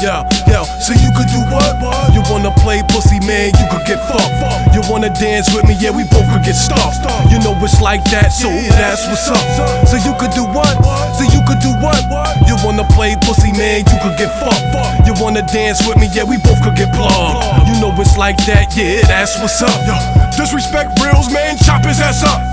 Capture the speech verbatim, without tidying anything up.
Yo, yo, so you could do what? You wanna play pussy, man, you could get fucked. You wanna dance with me, yeah, we both could get stuck. You know it's like that, so that's what's up. So you could do what? So you could do what? You wanna play pussy, man, you could get fucked. You wanna dance with me, yeah, we both could get plugged. You know it's like that, yeah, that's what's up. Yo, disrespect reals, man, chop his ass up.